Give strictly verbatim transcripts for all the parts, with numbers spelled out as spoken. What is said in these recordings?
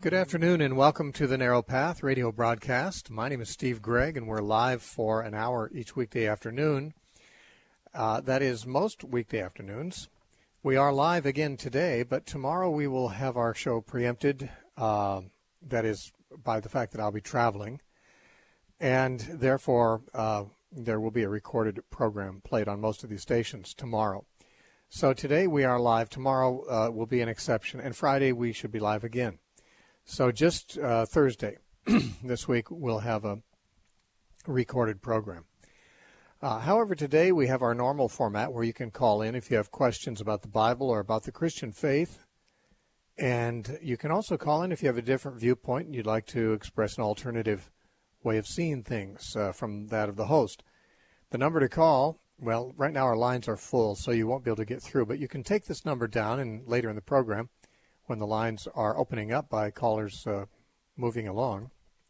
Good afternoon and welcome to the Narrow Path radio broadcast. My name is Steve Gregg and we're live for an hour each weekday afternoon. Uh, that is most weekday afternoons. We are live again today, but tomorrow we will have our show preempted. Uh, that is by the fact that I'll be traveling. And therefore, uh, there will be a recorded program played on most of these stations tomorrow. So today we are live. Tomorrow uh, will be an exception. And Friday we should be live again. So just uh, Thursday this week we'll have a recorded program. Uh, however, today we have our normal format where you can call in if you have questions about the Bible or about the Christian faith. And you can also call in if you have a different viewpoint and you'd like to express an alternative way of seeing things uh, from that of the host. The number to call, well, right now our lines are full, so you won't be able to get through. But you can take this number down and later in the program, when the lines are opening up by callers uh, moving along,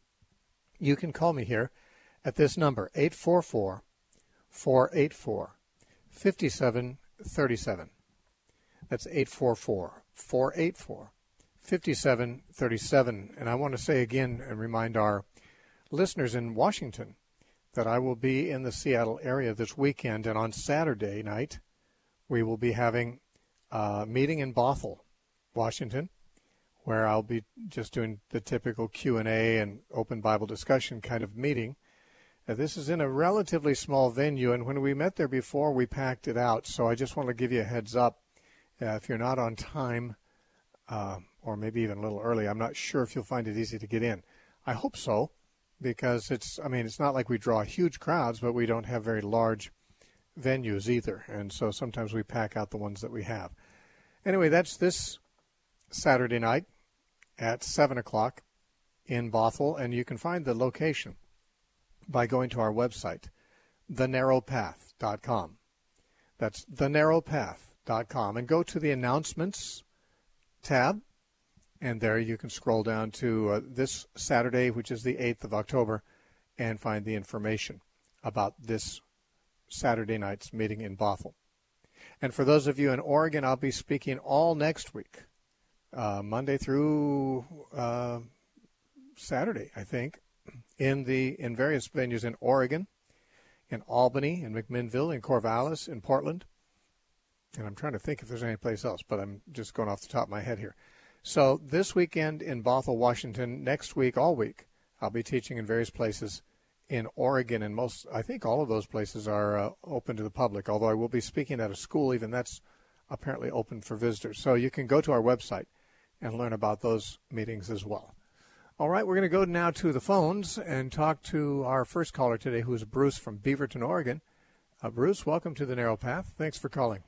you can call me here at this number, eight four four, four eight four, five seven three seven. That's eight four four, four eight four, five seven three seven. And I want to say again and remind our listeners in Washington that I will be in the Seattle area this weekend, and on Saturday night we will be having a meeting in Bothell, Washington, where I'll be just doing the typical Q and A and open Bible discussion kind of meeting. Uh, this is in a relatively small venue, and when we met there before, we packed it out. So I just want to give you a heads up. Uh, if you're not on time, uh, or maybe even a little early, I'm not sure if you'll find it easy to get in. I hope so, because it's, I mean, it's not like we draw huge crowds, but we don't have very large venues either. And so sometimes we pack out the ones that we have. Anyway, that's this Saturday night at seven o'clock in Bothell, and you can find the location by going to our website, the narrow path dot com. That's the narrow path dot com, and go to the announcements tab, and there you can scroll down to uh, this Saturday, which is the eighth of October, and find the information about this Saturday night's meeting in Bothell. And for those of you in Oregon, I'll be speaking all next week. Uh, Monday through uh, Saturday, I think, in the in various venues in Oregon, in Albany, in McMinnville, in Corvallis, in Portland. And I'm trying to think if there's any place else, but I'm just going off the top of my head here. So this weekend in Bothell, Washington, next week, all week, I'll be teaching in various places in Oregon, and most, I think all of those places are uh, open to the public, although I will be speaking at a school, even that's apparently open for visitors. So you can go to our website and learn about those meetings as well. All right, we're going to go now to the phones and talk to our first caller today, who is Bruce from Beaverton, Oregon. Uh, Bruce, welcome to the Narrow Path. Thanks for calling.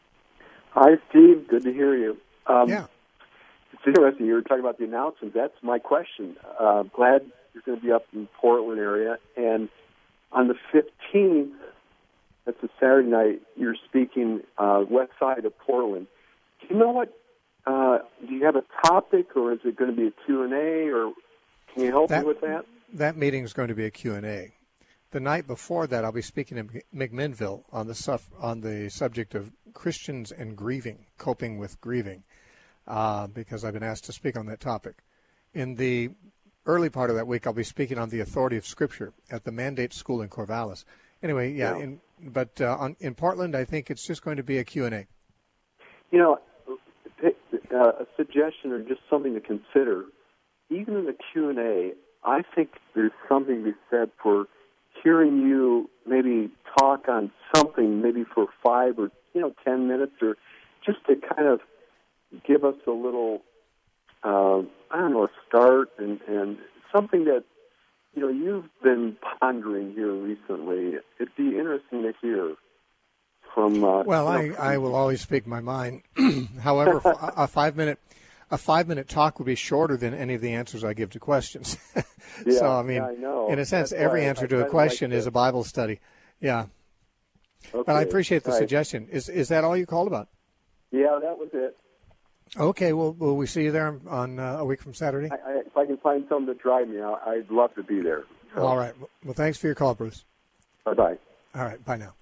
Hi, Steve. Good to hear you. Um, yeah. It's interesting. You were talking about the announcements. That's my question. Uh, glad you're going to be up in the Portland area. And on the fifteenth, that's a Saturday night, you're speaking uh, west side of Portland. Do you know what? Uh, do you have a topic, or is it going to be a Q and A, or can you help that, me with that? That meeting is going to be a Q and A. The night before that, I'll be speaking in McMinnville on the suf- on the subject of Christians and grieving, coping with grieving, uh, because I've been asked to speak on that topic. In the early part of that week, I'll be speaking on the authority of Scripture at the Mandate School in Corvallis. Anyway, yeah, yeah. In, but uh, on, in Portland, I think it's just going to be a Q and A. You know, Uh, a suggestion or just something to consider, even in the Q and A, I think there's something to be said for hearing you maybe talk on something, maybe for five or, you know, ten minutes, or just to kind of give us a little, uh, I don't know, a start and, and something that, you know, you've been pondering here recently. It'd be interesting to hear. From, uh, well, I, I will always speak my mind. However, a five minute a five minute talk would be shorter than any of the answers I give to questions. yeah, so I mean, yeah, I know. in a sense, That's every why answer I, to I a question like is a Bible study. Yeah. Okay. But I appreciate the right. suggestion. Is is that all you called about? Yeah, that was it. Okay. Well, will we see you there on uh, a week from Saturday? I, I, if I can find something to drive me out, I'd love to be there. So. All right. Well, thanks for your call, Bruce. Bye bye. All right. Bye now.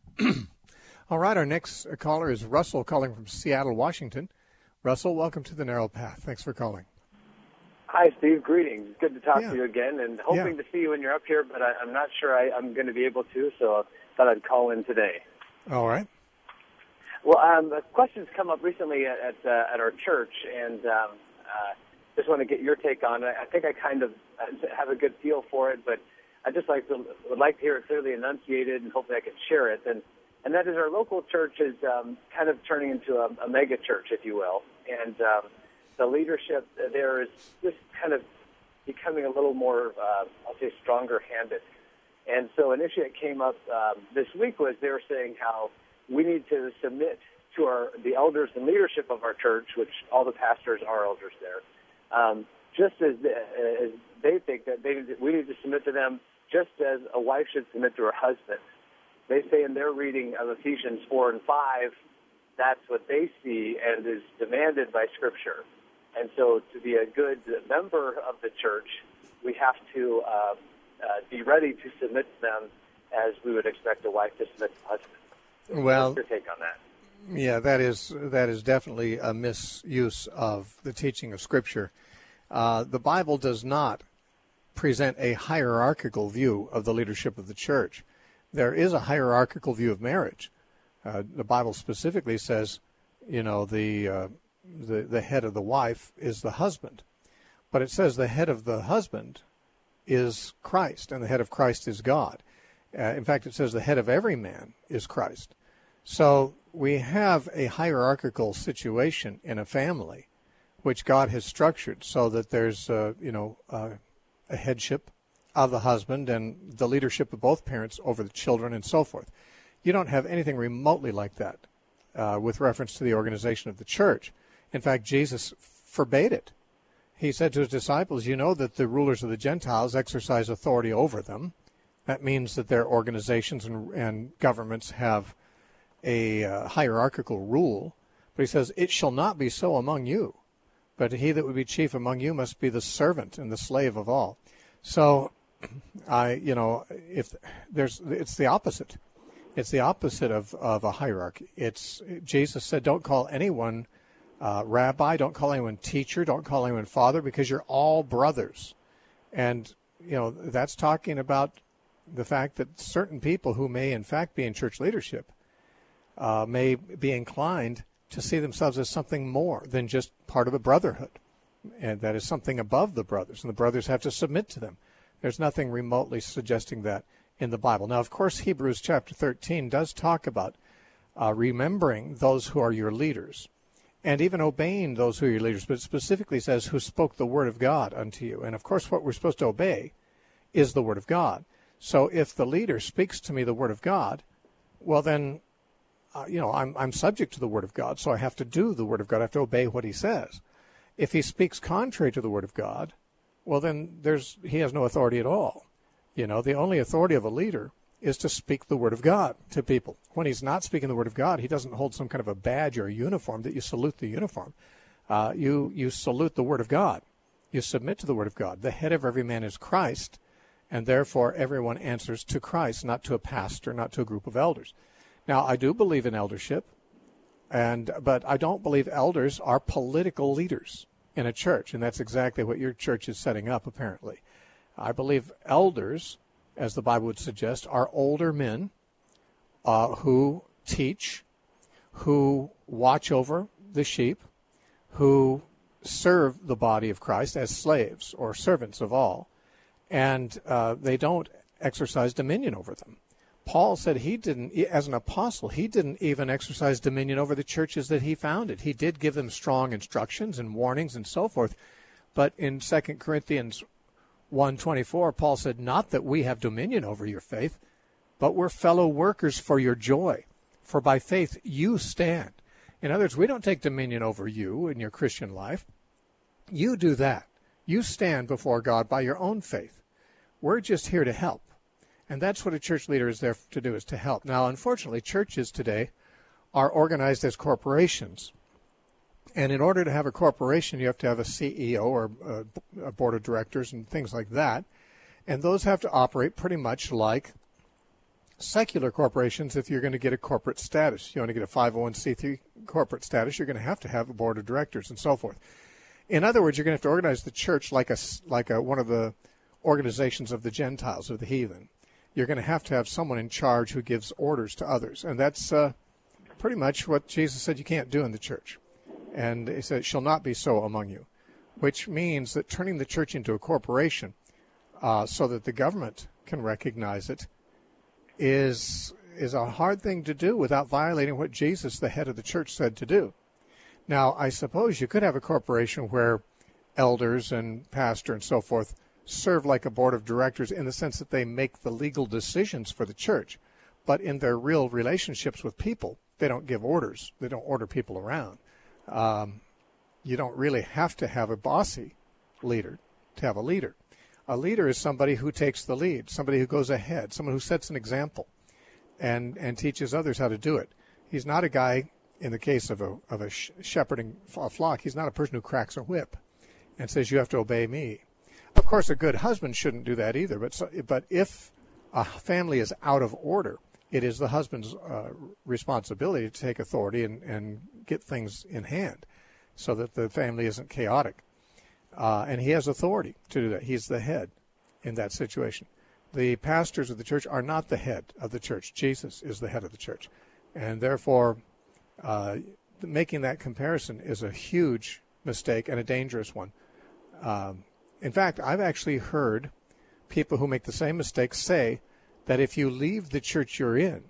All right, our next caller is Russell calling from Seattle, Washington. Russell, welcome to the Narrow Path. Thanks for calling. Hi, Steve. Greetings. Good to talk yeah. to you again, and hoping yeah. to see you when you're up here, but I, I'm not sure I, I'm going to be able to, so I thought I'd call in today. All right. Well, um, a question's come up recently at at, uh, at our church, and um, uh, just want to get your take on it. I think I kind of have a good feel for it, but I just like to would like to hear it clearly enunciated, and hopefully I can share it. And and that is, our local church is um, kind of turning into a, a mega church, if you will, and um, the leadership there is just kind of becoming a little more, uh, I'll say, stronger-handed. And so an issue that came up um, this week was they were saying how we need to submit to our the elders and leadership of our church, which all the pastors are elders there, um, just as, the, as they think that they we need to submit to them just as a wife should submit to her husband. They say in their reading of Ephesians four and five, that's what they see and is demanded by Scripture. And so to be a good member of the church, we have to uh, uh, be ready to submit to them as we would expect a wife to submit to a husband. Well, what's your take on that? Yeah, that is that is definitely a misuse of the teaching of Scripture. Uh, the Bible does not present a hierarchical view of the leadership of the church. There is a hierarchical view of marriage. Uh, the Bible specifically says, you know, the, uh, the the head of the wife is the husband. But it says the head of the husband is Christ, and the head of Christ is God. Uh, in fact, it says the head of every man is Christ. So we have a hierarchical situation in a family, which God has structured so that there's, uh, you know, uh, a headship of the husband and the leadership of both parents over the children and so forth. You don't have anything remotely like that uh, with reference to the organization of the church. In fact, Jesus forbade it. He said to his disciples, you know that the rulers of the Gentiles exercise authority over them. That means that their organizations and, and governments have a uh, hierarchical rule. But he says, it shall not be so among you. But he that would be chief among you must be the servant and the slave of all. So, I, you know, if there's, it's the opposite. It's the opposite of, of a hierarchy. It's, Jesus said, don't call anyone uh, rabbi, don't call anyone teacher, don't call anyone father, because you're all brothers. And, you know, that's talking about the fact that certain people who may, in fact, be in church leadership uh, may be inclined to see themselves as something more than just part of a brotherhood. And that is something above the brothers, and the brothers have to submit to them. There's nothing remotely suggesting that in the Bible. Now, of course, Hebrews chapter thirteen does talk about uh, remembering those who are your leaders and even obeying those who are your leaders, but it specifically says who spoke the word of God unto you. And, of course, what we're supposed to obey is the word of God. So if the leader speaks to me the word of God, well, then, uh, you know, I'm, I'm subject to the word of God, so I have to do the word of God. I have to obey what he says. If he speaks contrary to the word of God, well, then there's he has no authority at all. You know, the only authority of a leader is to speak the word of God to people. When he's not speaking the word of God, he doesn't hold some kind of a badge or a uniform that you salute the uniform. Uh, you, you salute the word of God. You submit to the word of God. The head of every man is Christ, and therefore everyone answers to Christ, not to a pastor, not to a group of elders. Now, I do believe in eldership. And but I don't believe elders are political leaders in a church, and that's exactly what your church is setting up, apparently. I believe elders, as the Bible would suggest, are older men uh, who teach, who watch over the sheep, who serve the body of Christ as slaves or servants of all, and uh, they don't exercise dominion over them. Paul said he didn't, as an apostle, he didn't even exercise dominion over the churches that he founded. He did give them strong instructions and warnings and so forth. But in Second Corinthians one twenty-four, Paul said, not that we have dominion over your faith, but we're fellow workers for your joy. For by faith you stand. In other words, we don't take dominion over you in your Christian life. You do that. You stand before God by your own faith. We're just here to help. And that's what a church leader is there to do, is to help. Now, unfortunately, churches today are organized as corporations. And in order to have a corporation, you have to have a C E O or a board of directors and things like that. And those have to operate pretty much like secular corporations if you're going to get a corporate status. You want to get a five oh one c three corporate status, you're going to have to have a board of directors and so forth. In other words, you're going to have to organize the church like a, like a, one of the organizations of the Gentiles, of the heathen. You're going to have to have someone in charge who gives orders to others. And that's uh, pretty much what Jesus said you can't do in the church. And he said, it shall not be so among you, which means that turning the church into a corporation uh, so that the government can recognize it is is a hard thing to do without violating what Jesus, the head of the church, said to do. Now, I suppose you could have a corporation where elders and pastor and so forth serve like a board of directors in the sense that they make the legal decisions for the church. But in their real relationships with people, they don't give orders. They don't order people around. Um, you don't really have to have a bossy leader to have a leader. A leader is somebody who takes the lead, somebody who goes ahead, someone who sets an example and, and teaches others how to do it. He's not a guy, in the case of a, of a sh- shepherding a flock, he's not a person who cracks a whip and says, you have to obey me. Of course, a good husband shouldn't do that either, but so, but if a family is out of order, it is the husband's uh, responsibility to take authority and, and get things in hand so that the family isn't chaotic. Uh, and he has authority to do that. He's the head in that situation. The pastors of the church are not the head of the church. Jesus is the head of the church. And therefore, uh, making that comparison is a huge mistake and a dangerous one. Um, in fact, I've actually heard people who make the same mistake say that if you leave the church you're in,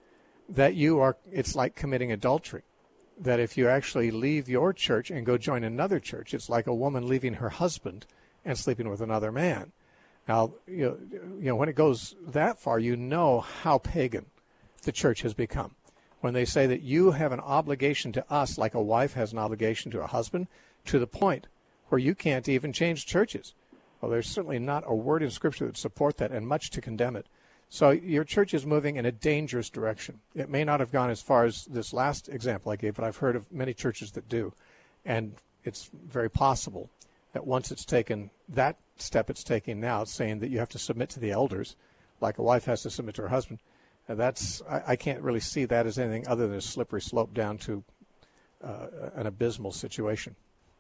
that you are, it's like committing adultery. That if you actually leave your church and go join another church, it's like a woman leaving her husband and sleeping with another man. Now, you know, you know, when it goes that far, you know how pagan the church has become. When they say that you have an obligation to us like a wife has an obligation to a husband, to the point where you can't even change churches. Well, there's certainly not a word in Scripture that support that and much to condemn it. So your church is moving in a dangerous direction. It may not have gone as far as this last example I gave, but I've heard of many churches that do. And it's very possible that once it's taken that step it's taking now, saying that you have to submit to the elders, like a wife has to submit to her husband, and that's I, I can't really see that as anything other than a slippery slope down to uh, an abysmal situation.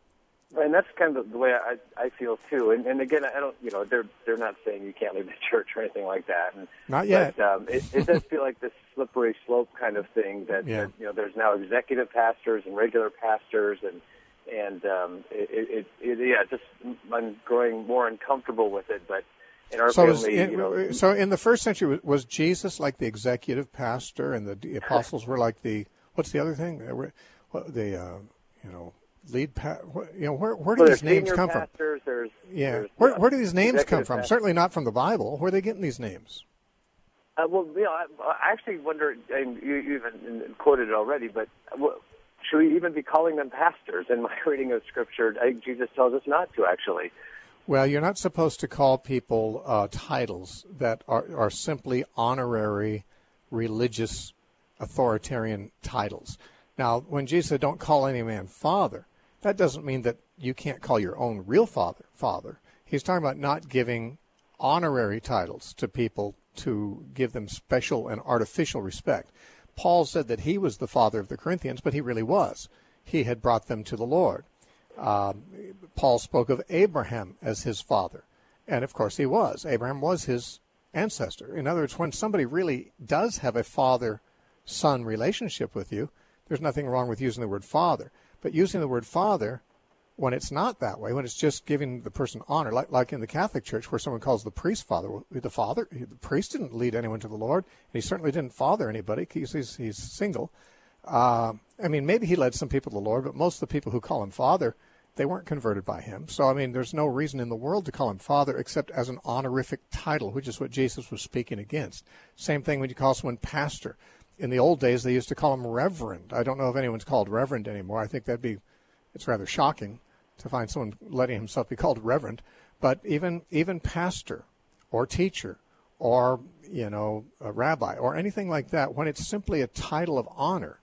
And that's kind of the way I, I feel too. And, and again, I don't, you know, they're they're not saying you can't leave the church or anything like that. And, not yet. But um, it, it does feel like this slippery slope kind of thing. That, yeah. that you know, there's now executive pastors and regular pastors, and and um, it, it, it yeah, just I'm growing more uncomfortable with it. But in our so family, in, you know, so in the first century, was Jesus like the executive pastor, and the apostles were like the what's the other thing? They were, the uh, you know. Lead, pa- you know, where where do well, these names come pastors, from? There's, yeah, there's, where uh, where do these names come from? pastors. Certainly not from the Bible. Where are they getting these names? Uh, well, you know, I, I actually wonder, and you, you even quoted it already, but what, should we even be calling them pastors? In my reading of Scripture, I think Jesus tells us not to, actually. Well, you're not supposed to call people uh, titles that are, are simply honorary, religious, authoritarian titles. Now, when Jesus said, don't call any man father, that doesn't mean that you can't call your own real father father. He's talking about not giving honorary titles to people to give them special and artificial respect. Paul said that he was the father of the Corinthians, but he really was. He had brought them to the Lord. Um, Paul spoke of Abraham as his father, and of course he was. Abraham was his ancestor. In other words, when somebody really does have a father-son relationship with you, there's nothing wrong with using the word father. But using the word father, when it's not that way, when it's just giving the person honor, like like in the Catholic Church where someone calls the priest father, the father, the priest didn't lead anyone to the Lord, and he certainly didn't father anybody because he's, he's single. Uh, I mean, maybe he led some people to the Lord, but most of the people who call him father, they weren't converted by him. So, I mean, there's no reason in the world to call him father except as an honorific title, which is what Jesus was speaking against. Same thing when you call someone pastor. In the old days, they used to call him reverend. I don't know if anyone's called reverend anymore. I think that'd be, it's rather shocking to find someone letting himself be called reverend. But even even pastor or teacher or, you know, a rabbi or anything like that, when it's simply a title of honor,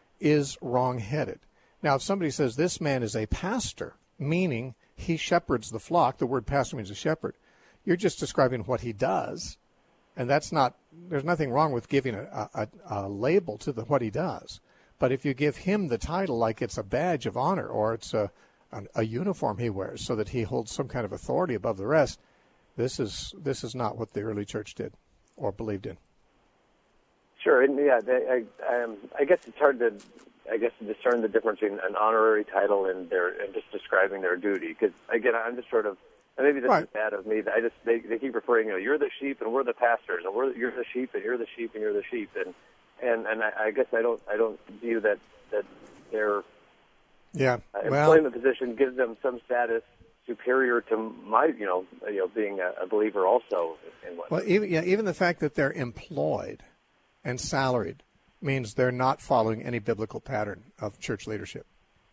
is wrong-headed. Now, if somebody says this man is a pastor, meaning he shepherds the flock, the word pastor means a shepherd, you're just describing what he does. And that's not, there's nothing wrong with giving a, a, a label to the, what he does. But if you give him the title like it's a badge of honor or it's a, an, a uniform he wears so that he holds some kind of authority above the rest. This is this is not what the early church did or believed in. Sure, and yeah, they, I, um, I guess it's hard to, I guess, to discern the difference between an honorary title and their and just describing their duty. Because again, I'm just sort of, and maybe this right. is bad of me. I just they, they keep referring, you know, you're the sheep and we're the pastors, and we're you're the sheep and you're the sheep and you're the sheep, and and and I, I guess I don't I don't view that that their yeah uh, well, employment position gives them some status superior to my, you know, you know, being a, a believer also. In what well, even yeah, even the fact that they're employed and salaried means they're not following any biblical pattern of church leadership.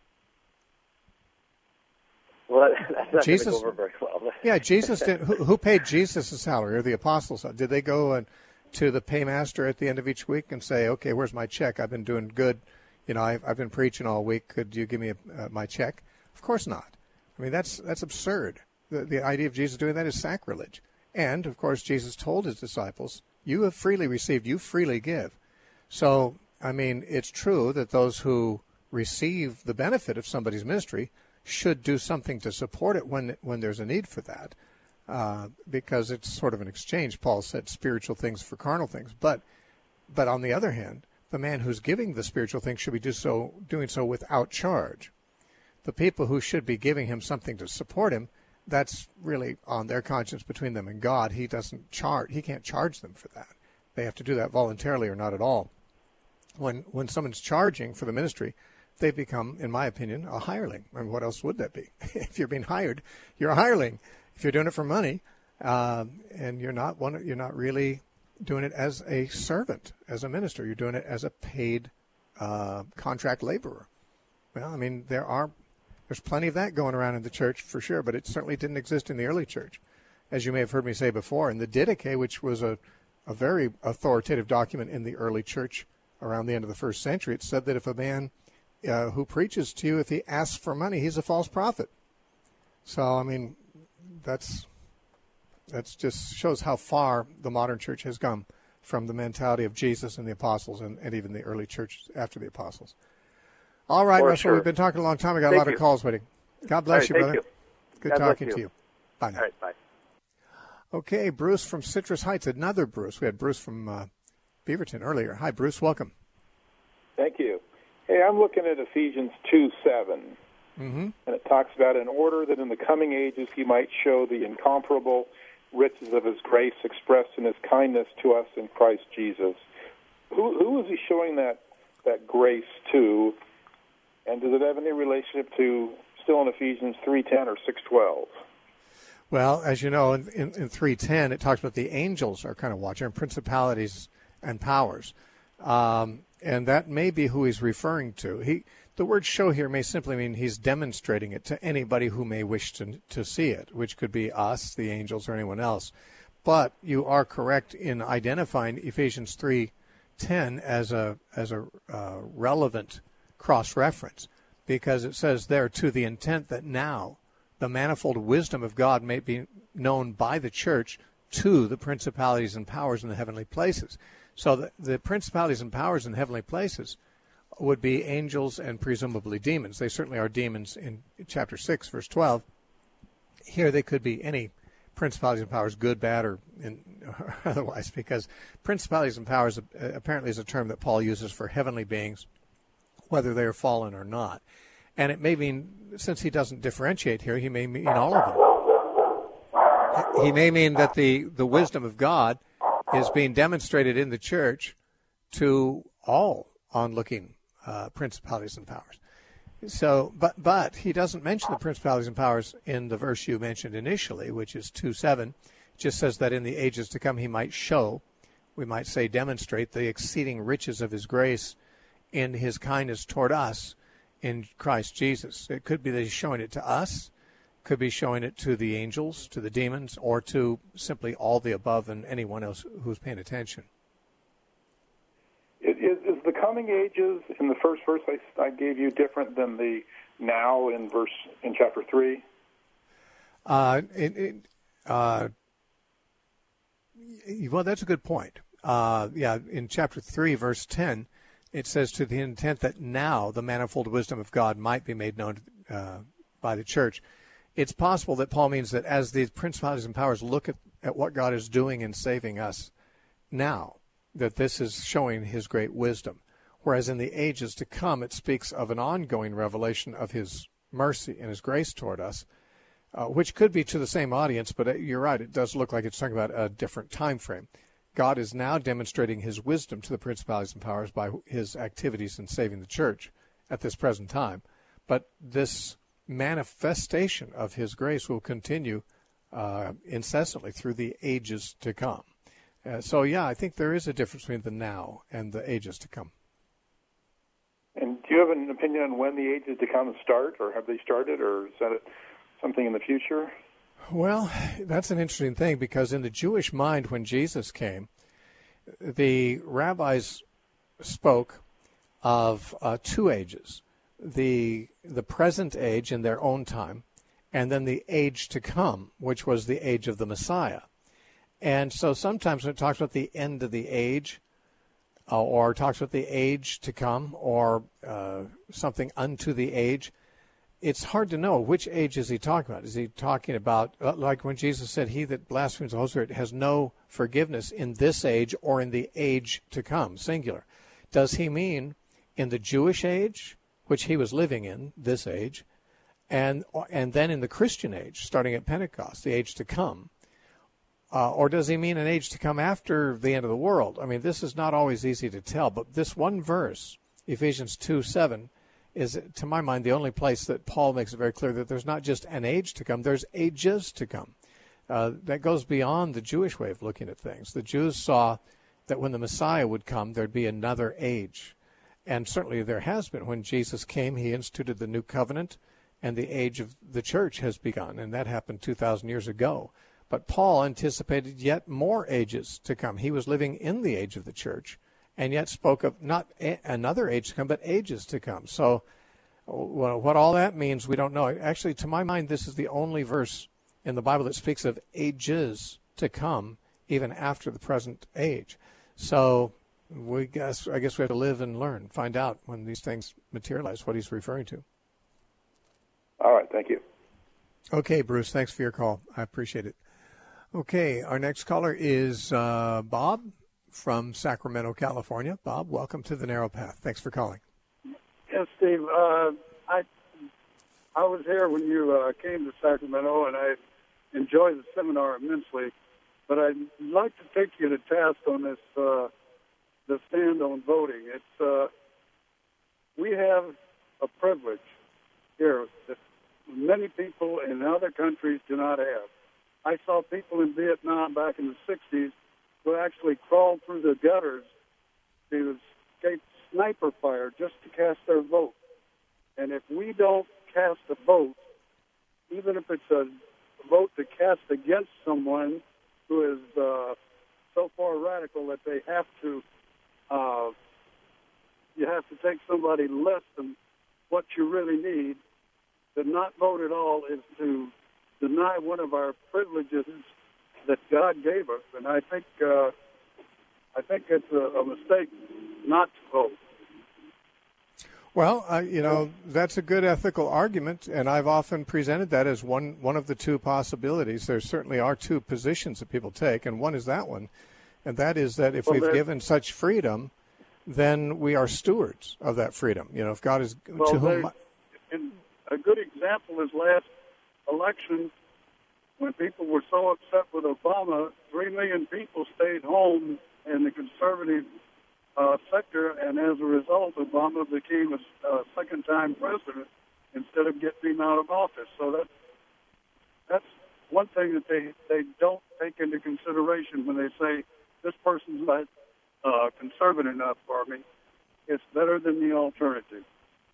Well, that, that's not Jesus, going to go over very well. yeah, Jesus did. Who, who paid Jesus a salary, or the apostles? Did they go and to the paymaster at the end of each week and say, "Okay, where's my check? I've been doing good. You know, I've, I've been preaching all week. Could you give me a, uh, my check?" Of course not. I mean, that's that's absurd. The, the idea of Jesus doing that is sacrilege. And of course, Jesus told his disciples, "You have freely received, you freely give." So, I mean, it's true that those who receive the benefit of somebody's ministry should do something to support it when when there's a need for that, uh, because it's sort of an exchange. Paul said, "Spiritual things for carnal things." But, but on the other hand, the man who's giving the spiritual things should be do so doing so without charge. The people who should be giving him something to support him, that's really on their conscience between them and God. He doesn't charge. He can't charge them for that. They have to do that voluntarily or not at all. When when someone's charging for the ministry, they become, in my opinion, a hireling. I mean, what else would that be? If you're being hired, you're a hireling. If you're doing it for money, uh, and you're not one, you're not really doing it as a servant, as a minister. You're doing it as a paid uh, contract laborer. Well, I mean, there are there's plenty of that going around in the church for sure, but it certainly didn't exist in the early church, as you may have heard me say before. In the Didache, which was a a very authoritative document in the early church around the end of the first century, it said that if a man uh, who preaches to you, if he asks for money, he's a false prophet. So, I mean, that's that's just shows how far the modern church has come from the mentality of Jesus and the apostles and, and even the early church after the apostles. All right, For Russell, sure. we've been talking a long time. I got Thank a lot you. of calls waiting. God bless right, you, thank brother. You. Good God talking bless to you. you. Bye now. All right, bye. Okay, Bruce from Citrus Heights, another Bruce. We had Bruce from uh, Beaverton earlier. Hi, Bruce. Welcome. Thank you. Hey, I'm looking at Ephesians two seven, mm-hmm. and it talks about in order that in the coming ages he might show the incomparable riches of his grace expressed in his kindness to us in Christ Jesus. Who, who is he showing that, that grace to, and does it have any relationship to, still in Ephesians three ten or six twelve? Well, as you know, in, in, in three ten, it talks about the angels are kind of watching, and principalities and powers. Um, and that may be who he's referring to. He, the word show here may simply mean he's demonstrating it to anybody who may wish to, to see it, which could be us, the angels, or anyone else. But you are correct in identifying Ephesians three ten as a, as a uh, relevant cross-reference, because it says there, to the intent that now the manifold wisdom of God may be known by the church to the principalities and powers in the heavenly places. So the, the principalities and powers in the heavenly places would be angels and presumably demons. They certainly are demons in chapter six, verse twelve. Here they could be any principalities and powers, good, bad, or, in, or otherwise, because principalities and powers apparently is a term that Paul uses for heavenly beings, whether they are fallen or not. And it may mean, since he doesn't differentiate here, he may mean all of them. He may mean that the, the wisdom of God is being demonstrated in the church to all onlooking uh, principalities and powers. So, but but he doesn't mention the principalities and powers in the verse you mentioned initially, which is two seven. It just says that in the ages to come he might show, we might say demonstrate, the exceeding riches of his grace in his kindness toward us in Christ Jesus. It could be that he's showing it to us, could be showing it to the angels, to the demons, or to simply all the above and anyone else who's paying attention. Is, is the coming ages in the first verse I, I gave you different than the now in verse in chapter three? Uh, it, it, uh, well, that's a good point. Uh, yeah, in chapter three, verse ten, it says to the intent that now the manifold wisdom of God might be made known uh, by the church. It's possible that Paul means that as the principalities and powers look at, at what God is doing in saving us now, that this is showing his great wisdom. Whereas in the ages to come, it speaks of an ongoing revelation of his mercy and his grace toward us, uh, which could be to the same audience, but you're right, it does look like it's talking about a different time frame. God is now demonstrating his wisdom to the principalities and powers by his activities in saving the church at this present time. But this manifestation of his grace will continue uh, incessantly through the ages to come. Uh, so, yeah, I think there is a difference between the now and the ages to come. And do you have an opinion on when the ages to come start, or have they started, or is that something in the future? Well, that's an interesting thing, because in the Jewish mind, when Jesus came, the rabbis spoke of uh, two ages, the the present age in their own time, and then the age to come, which was the age of the Messiah. And so sometimes when it talks about the end of the age, uh, or talks about the age to come, or uh, something unto the age, it's hard to know which age is he talking about. Is he talking about, like when Jesus said, he that blasphemes the Holy Spirit has no forgiveness in this age or in the age to come, singular. Does he mean in the Jewish age, which he was living in, this age, and and then in the Christian age, starting at Pentecost, the age to come? Uh, or does he mean an age to come after the end of the world? I mean, this is not always easy to tell, but this one verse, Ephesians two seven, is, to my mind, the only place that Paul makes it very clear that there's not just an age to come, there's ages to come. Uh, that goes beyond the Jewish way of looking at things. The Jews saw that when the Messiah would come, there'd be another age. And certainly there has been. When Jesus came, he instituted the new covenant, and the age of the church has begun, and that happened two thousand years ago. But Paul anticipated yet more ages to come. He was living in the age of the church, and yet spoke of not a, another age to come, but ages to come. So well, what all that means, we don't know. Actually, to my mind, this is the only verse in the Bible that speaks of ages to come, even after the present age. So we guess, I guess we have to live and learn, find out when these things materialize what he's referring to. All right, thank you. Okay, Bruce, thanks for your call. I appreciate it. Okay, our next caller is uh, Bob from Sacramento, California. Bob, welcome to the Narrow Path. Thanks for calling. Yes, Steve. Uh, I I was here when you uh, came to Sacramento, and I enjoyed the seminar immensely. But I'd like to take you to task on this uh, the stand on voting. It's uh, we have a privilege here that many people in other countries do not have. I saw people in Vietnam back in the sixties who actually crawled through the gutters to escape sniper fire just to cast their vote. And if we don't cast a vote, even if it's a vote to cast against someone who is uh, so far radical that they have to, uh, you have to take somebody less than what you really need, to not vote at all is to deny one of our privileges that God gave us, and I think uh, I think it's a, a mistake not to vote. Well, uh, you know, that's a good ethical argument, and I've often presented that as one one of the two possibilities. There certainly are two positions that people take, and one is that one, and that is that if well, we've given such freedom, then we are stewards of that freedom. You know, if God is well, to whom. And a good example is last election, when people were so upset with Obama, three million people stayed home in the conservative uh, sector, and as a result, Obama became a uh, second-time president instead of getting him out of office. So that's, that's one thing that they, they don't take into consideration when they say, this person's not uh, conservative enough for me. It's better than the alternative.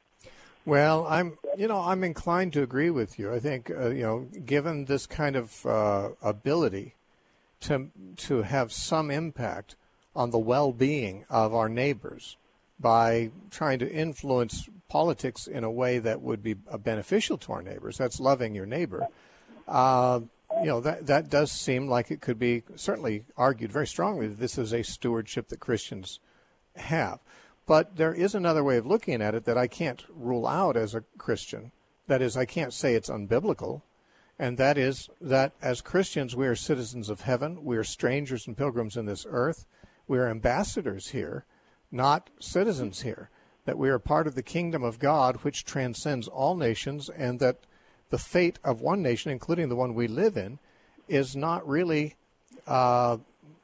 Well, I'm, you know, I'm inclined to agree with you. I think, uh, you know, given this kind of uh, ability to to have some impact on the well-being of our neighbors by trying to influence politics in a way that would be beneficial to our neighbors, that's loving your neighbor. Uh, you know, that that does seem like it could be certainly argued very strongly that this is a stewardship that Christians have. But there is another way of looking at it that I can't rule out as a Christian, that is, I can't say it's unbiblical, and that is that as Christians we are citizens of heaven, we are strangers and pilgrims in this earth, we are ambassadors here, not citizens here, that we are part of the kingdom of God which transcends all nations, and that the fate of one nation, including the one we live in, is not really uh,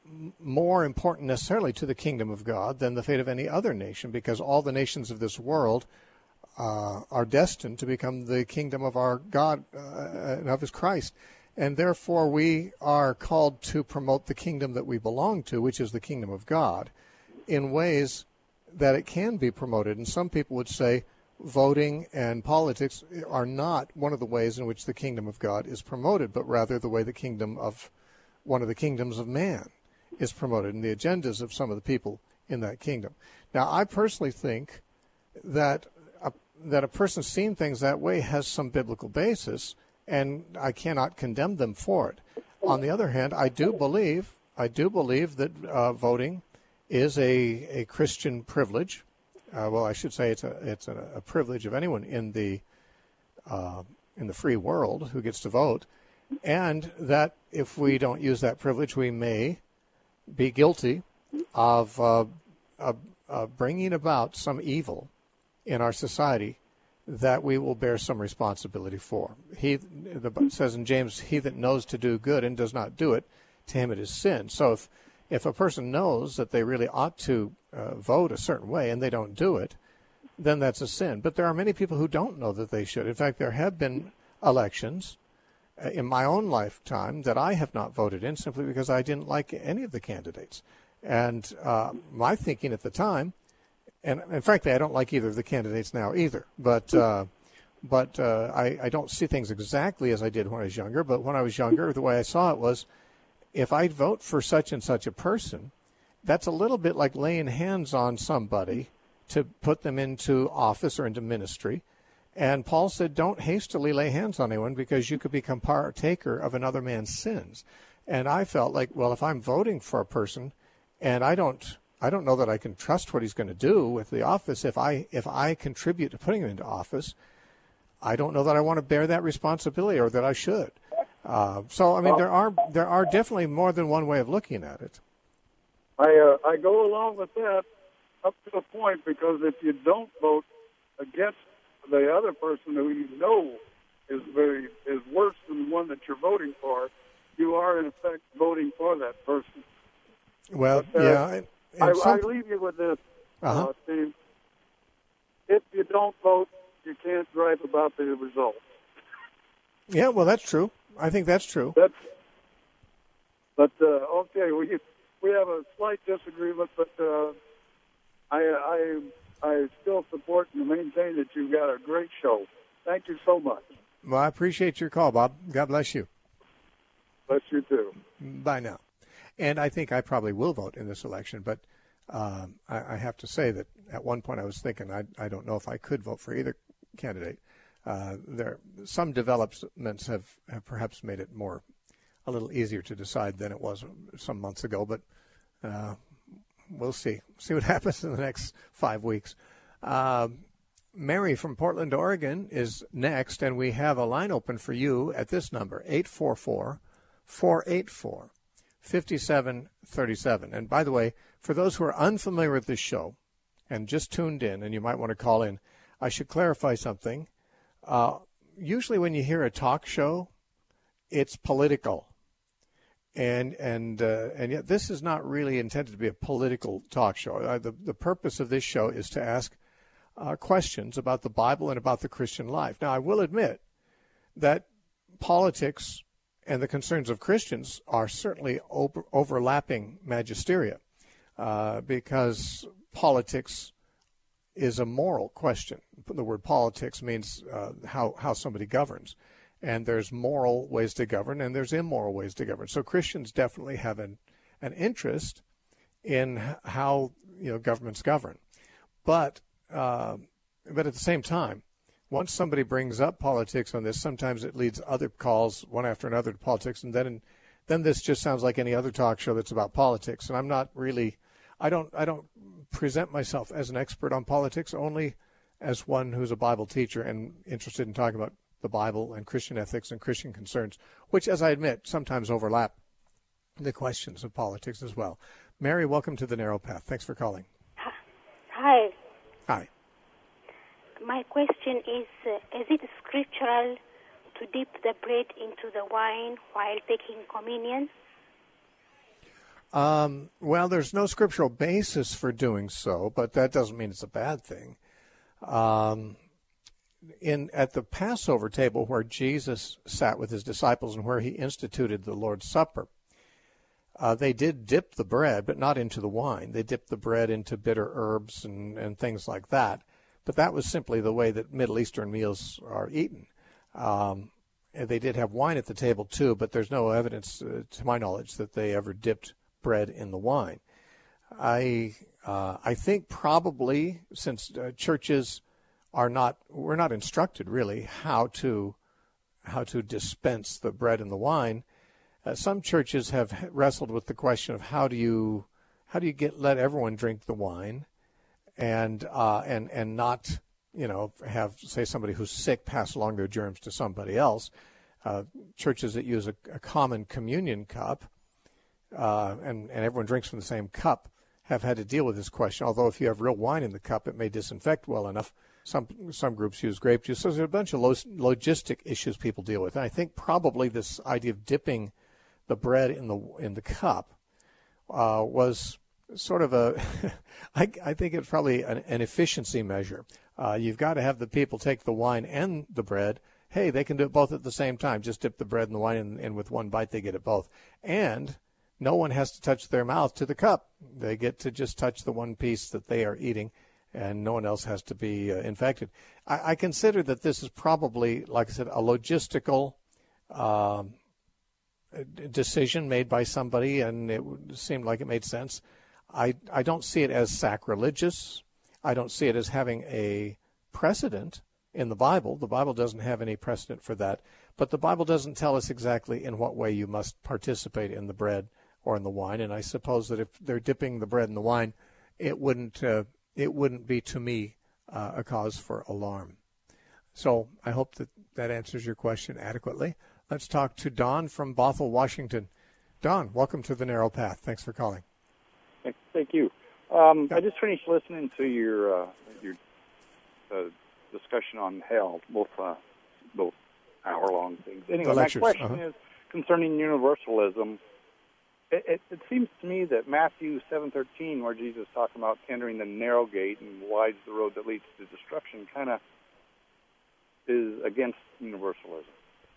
more important necessarily to the kingdom of God than the fate of any other nation, because all the nations of this world uh, are destined to become the kingdom of our God uh, and of his Christ. And therefore we are called to promote the kingdom that we belong to, which is the kingdom of God, in ways that it can be promoted. And some people would say voting and politics are not one of the ways in which the kingdom of God is promoted, but rather the way the kingdom of one of the kingdoms of man is promoted and the agendas of some of the people in that kingdom. Now, I personally think that a, that a person seeing things that way has some biblical basis, and I cannot condemn them for it. On the other hand, I do believe I do believe that uh, voting is a, a Christian privilege. Uh, well, I should say it's a it's a, a privilege of anyone in the uh, in the free world who gets to vote, and that if we don't use that privilege, we may be guilty of, uh, of, of bringing about some evil in our society that we will bear some responsibility for. He the, it says in James, "He that knows to do good and does not do it, to him it is sin." So if if a person knows that they really ought to uh, vote a certain way and they don't do it, then that's a sin. But there are many people who don't know that they should. In fact, there have been elections uh, in my own lifetime that I have not voted in simply because I didn't like any of the candidates. And uh, my thinking at the time, and, and frankly, I don't like either of the candidates now either, but uh, but uh, I, I don't see things exactly as I did when I was younger. But when I was younger, the way I saw it was, if I vote for such and such a person, that's a little bit like laying hands on somebody to put them into office or into ministry. And Paul said, don't hastily lay hands on anyone because you could become partaker of another man's sins. And I felt like, well, if I'm voting for a person and I don't I don't know that I can trust what he's going to do with the office, if I if I contribute to putting him into office, I don't know that I want to bear that responsibility or that I should. Uh, so, I mean, there are there are definitely more than one way of looking at it. I uh, I go along with that up to a point, because if you don't vote against the other person who you know is very is worse than the one that you're voting for, you are in effect voting for that person. Well, but, uh, yeah. And, and I, some... I leave you with this, uh-huh. uh, Steve. If you don't vote, you can't gripe about the result. Yeah, well, that's true. I think that's true. That's, but, uh, okay, we we have a slight disagreement, but uh, I, I, I still support and maintain that you've got a great show. Thank you so much. Well, I appreciate your call, Bob. God bless you. Bless you, too. Bye now. And I think I probably will vote in this election, but um, I, I have to say that at one point I was thinking I, I don't know if I could vote for either candidate. Uh, there, some developments have, have perhaps made it more, a little easier to decide than it was some months ago, but uh, we'll see. See what happens in the next five weeks. Uh, Mary from Portland, Oregon is next, and we have a line open for you at this number, eight four four, four eight four, five seven three seven. And by the way, for those who are unfamiliar with this show and just tuned in, and you might want to call in, I should clarify something. Uh, usually when you hear a talk show, it's political. And and uh, and yet this is not really intended to be a political talk show. Uh, the, the purpose of this show is to ask uh, questions about the Bible and about the Christian life. Now, I will admit that politics and the concerns of Christians are certainly over, overlapping magisteria, uh, because politics is a moral question. The word politics means uh, how, how somebody governs. And there's moral ways to govern, and there's immoral ways to govern. So Christians definitely have an, an interest in how, you know, governments govern. But uh, but at the same time, once somebody brings up politics on this, sometimes it leads other calls, one after another, to politics, and then then this just sounds like any other talk show that's about politics. And I'm not really, I don't I don't present myself as an expert on politics, only as one who's a Bible teacher and interested in talking about the Bible and Christian ethics and Christian concerns, which, as I admit, sometimes overlap the questions of politics as well. Mary, welcome to The Narrow Path. Thanks for calling. Hi. Hi. My question is, uh, is it scriptural to dip the bread into the wine while taking communion? Um, well, there's no scriptural basis for doing so, but that doesn't mean it's a bad thing. Um, in at the Passover table where Jesus sat with his disciples and where he instituted the Lord's Supper, uh, they did dip the bread, but not into the wine. They dipped the bread into bitter herbs and, and things like that. But that was simply the way that Middle Eastern meals are eaten. Um, and they did have wine at the table too, but there's no evidence, uh, to my knowledge, that they ever dipped bread in the wine. I uh, I think probably since uh, churches are not we're not instructed really how to how to dispense the bread and the wine. Uh, some churches have wrestled with the question of how do you how do you get let everyone drink the wine, and uh, and and not you know have say somebody who's sick pass along their germs to somebody else. Uh, churches that use a, a common communion cup. Uh, and, and everyone drinks from the same cup, have had to deal with this question. Although if you have real wine in the cup, it may disinfect well enough. Some some groups use grape juice. So there's a bunch of lo- logistic issues people deal with. And I think probably this idea of dipping the bread in the in the cup uh, was sort of a, I, I think it's probably an, an efficiency measure. Uh, you've got to have the people take the wine and the bread. Hey, they can do it both at the same time. Just dip the bread in the wine, and, and with one bite they get it both. And no one has to touch their mouth to the cup. They get to just touch the one piece that they are eating, and no one else has to be uh, infected. I, I consider that this is probably, like I said, a logistical um, decision made by somebody, and it seemed like it made sense. I, I don't see it as sacrilegious. I don't see it as having a precedent in the Bible. The Bible doesn't have any precedent for that, but the Bible doesn't tell us exactly in what way you must participate in the bread or in the wine. And I suppose that if they're dipping the bread in the wine, it wouldn't uh, it wouldn't be, to me, uh, a cause for alarm. So I hope that that answers your question adequately. Let's talk to Don from Bothell, Washington. Don, welcome to The Narrow Path. Thanks for calling. Thank you. Um, yeah. I just finished listening to your uh, your uh, discussion on hell, both uh, both hour-long things. Anyway, my question uh-huh. is concerning universalism. It, it, it seems to me that Matthew seven thirteen, where Jesus is talking about entering the narrow gate and wide's the road that leads to destruction, kind of is against universalism.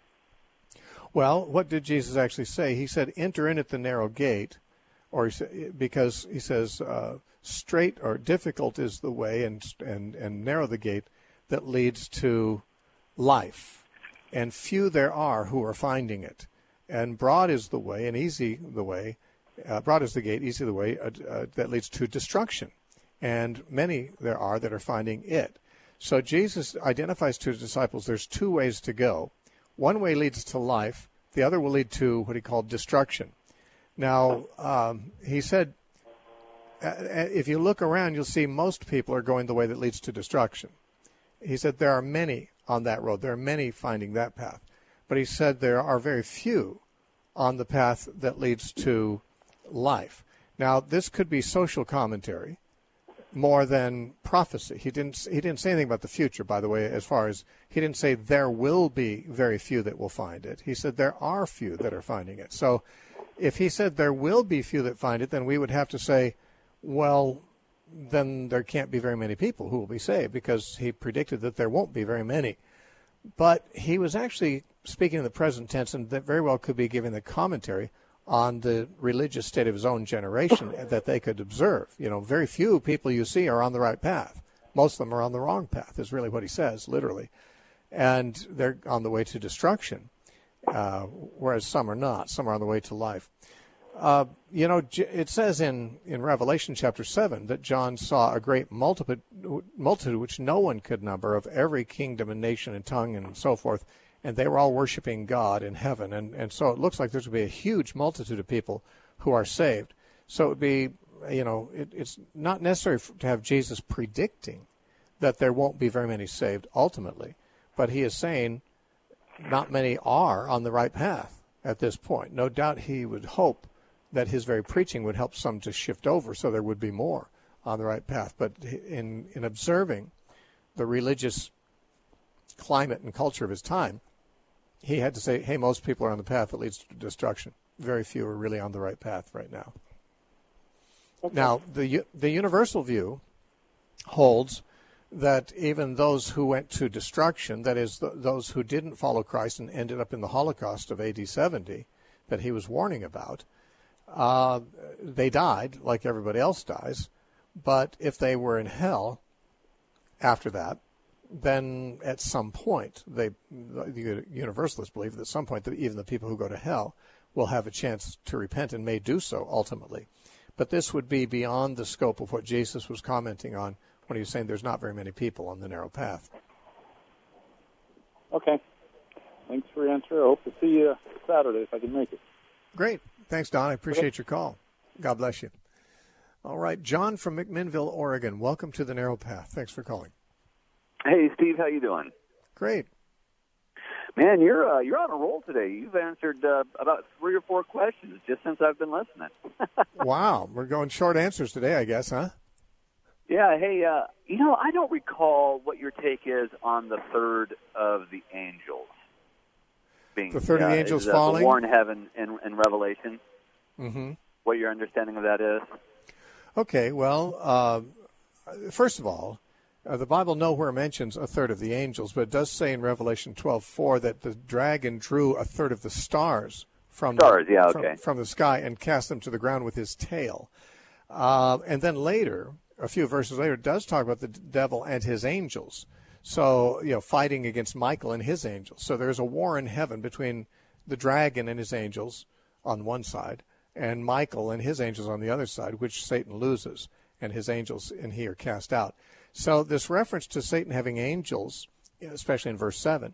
Well, what did Jesus actually say? He said, enter in at the narrow gate, or he said, because he says, uh, straight or difficult is the way and, and, and narrow the gate that leads to life. And few there are who are finding it. And broad is the way and easy the way, uh, broad is the gate, easy the way uh, uh, that leads to destruction. And many there are that are finding it. So Jesus identifies to his disciples there's two ways to go. One way leads to life. The other will lead to what he called destruction. Now, um, he said, uh, if you look around, you'll see most people are going the way that leads to destruction. He said there are many on that road. There are many finding that path. But he said there are very few on the path that leads to life. Now, this could be social commentary more than prophecy. He didn't he didn't say anything about the future, by the way, as far as he didn't say there will be very few that will find it. He said there are few that are finding it. So if he said there will be few that find it, then we would have to say, well, then there can't be very many people who will be saved, because he predicted that there won't be very many. But he was actually speaking in the present tense, and that very well could be giving the commentary on the religious state of his own generation that they could observe. You know, very few people you see are on the right path. Most of them are on the wrong path, is really what he says, literally. And they're on the way to destruction, uh, whereas some are not. Some are on the way to life. Uh, you know, it says in, in Revelation chapter seven that John saw a great multitude, multitude which no one could number, of every kingdom and nation and tongue and so forth, and they were all worshiping God in heaven. And, and so it looks like there's going to be a huge multitude of people who are saved. So it would be, you know, it, it's not necessary to have Jesus predicting that there won't be very many saved ultimately. But he is saying not many are on the right path at this point. No doubt he would hope that his very preaching would help some to shift over so there would be more on the right path. But in, in observing the religious climate and culture of his time, he had to say, hey, most people are on the path that leads to destruction. Very few are really on the right path right now. Okay. Now, the the universal view holds that even those who went to destruction, that is, th- those who didn't follow Christ and ended up in the Holocaust of A D seventy that he was warning about, uh, they died like everybody else dies. But if they were in hell after that, then at some point, they, the universalists believe that at some point that even the people who go to hell will have a chance to repent and may do so ultimately. But this would be beyond the scope of what Jesus was commenting on when he was saying there's not very many people on the narrow path. Okay. Thanks for your answer. I hope to see you Saturday if I can make it. Great. Thanks, Don. I appreciate okay. your call. God bless you. All right. John from McMinnville, Oregon. Welcome to the Narrow Path. Thanks for calling. Hey, Steve. How you doing? Great. Man, you're uh, you're on a roll today. You've answered uh, about three or four questions just since I've been listening. Wow. We're going short answers today, I guess, huh? Yeah. Hey, uh, you know, I don't recall what your take is on the third of the angels. Being, the third uh, of the angels is, uh, falling? The war in heaven in, in Revelation. Mm-hmm. What your understanding of that is? Okay, well, uh, first of all, uh, the Bible nowhere mentions a third of the angels, but it does say in Revelation twelve four that the dragon drew a third of the stars from, stars, the, yeah, from, okay. from the sky and cast them to the ground with his tail. Uh, and then later, a few verses later, it does talk about the devil and his angels. So, you know, fighting against Michael and his angels. So there's a war in heaven between the dragon and his angels on one side and Michael and his angels on the other side, which Satan loses, and his angels and he are cast out. So this reference to Satan having angels, especially in verse seven,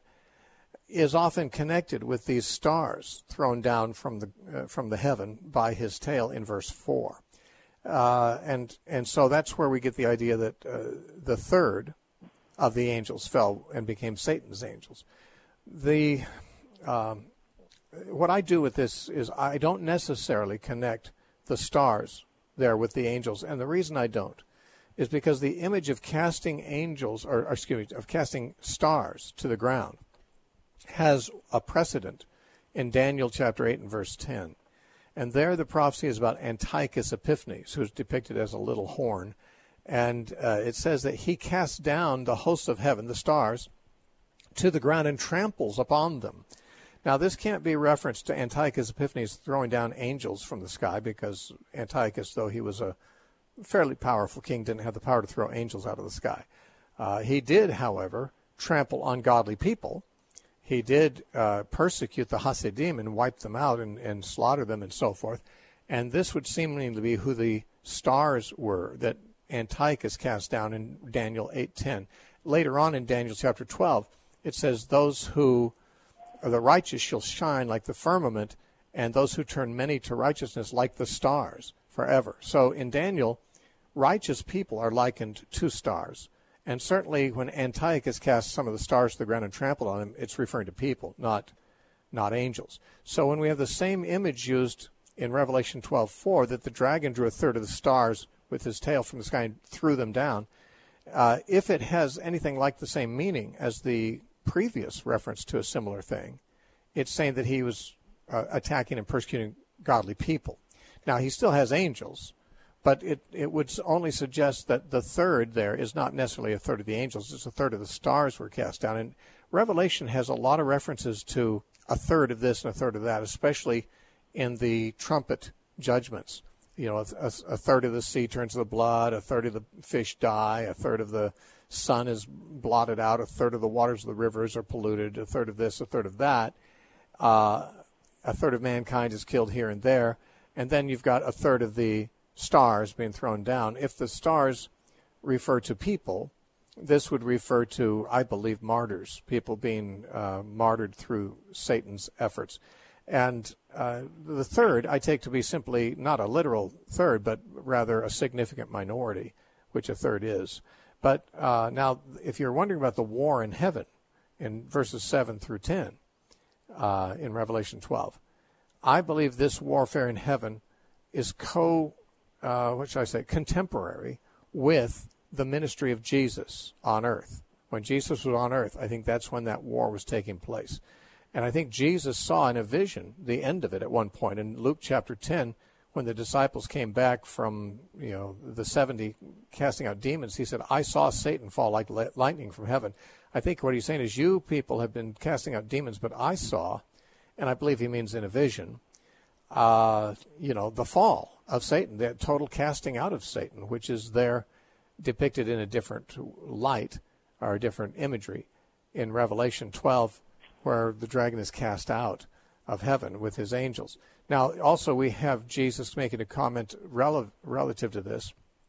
is often connected with these stars thrown down from the uh, from the heaven by his tail in verse four. Uh, and and so that's where we get the idea that uh, the third of the angels fell and became Satan's angels. The um, what I do with this is I don't necessarily connect the stars there with the angels, and the reason I don't is because the image of casting angels, or, or excuse me, of casting stars to the ground has a precedent in Daniel chapter eight and verse ten. And there the prophecy is about Antiochus Epiphanes, who's depicted as a little horn. And uh, it says that he casts down the hosts of heaven, the stars, to the ground and tramples upon them. Now, this can't be referenced to Antiochus Epiphanes throwing down angels from the sky, because Antiochus, though he was a fairly powerful king, didn't have the power to throw angels out of the sky. Uh, he did, however, trample on godly people. He did uh, persecute the Hasidim and wipe them out and, and slaughter them and so forth. And this would seemingly be who the stars were that Antiochus cast down in Daniel eight ten. Later on in Daniel chapter twelve, it says, those who are the righteous shall shine like the firmament, and those who turn many to righteousness like the stars forever. So in Daniel, righteous people are likened to stars. And certainly when Antiochus cast some of the stars to the ground and trampled on them, it's referring to people, not not angels. So when we have the same image used in Revelation twelve four, that the dragon drew a third of the stars with his tail from the sky and threw them down, uh, if it has anything like the same meaning as the previous reference to a similar thing, it's saying that he was uh, attacking and persecuting godly people. Now, he still has angels, but it, it would only suggest that the third there is not necessarily a third of the angels. It's a third of the stars were cast down. And Revelation has a lot of references to a third of this and a third of that, especially in the trumpet judgments. You know, a, a, a third of the sea turns to blood, a third of the fish die, a third of the sun is blotted out, a third of the waters of the rivers are polluted, a third of this, a third of that. Uh, a third of mankind is killed here and there. And then you've got a third of the stars being thrown down. If the stars refer to people, this would refer to, I believe, martyrs, people being uh, martyred through Satan's efforts. And uh, the third I take to be simply not a literal third, but rather a significant minority, which a third is. But uh, now, if you're wondering about the war in heaven, in verses seven through ten, uh, in Revelation twelve, I believe this warfare in heaven is co, uh, what should I say, contemporary with the ministry of Jesus on earth. When Jesus was on earth, I think that's when that war was taking place. And I think Jesus saw in a vision the end of it at one point. In Luke chapter ten, when the disciples came back from, you know, the seventy casting out demons, he said, I saw Satan fall like lightning from heaven. I think what he's saying is, you people have been casting out demons, but I saw, and I believe he means in a vision, uh, you know, the fall of Satan, the total casting out of Satan, which is there depicted in a different light or a different imagery in Revelation twelve, where the dragon is cast out of heaven with his angels. Now, also we have Jesus making a comment rel- relative to this